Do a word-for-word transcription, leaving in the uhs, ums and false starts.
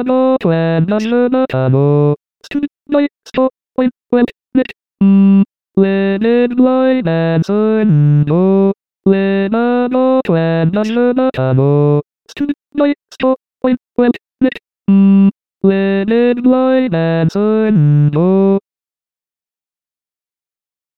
no clan na na tamo. Stu my sto wait wait lit mm Lenin line and sun no Lena no clan na na tamo. Stu my sto wait wait lit mm Lenin line and sun no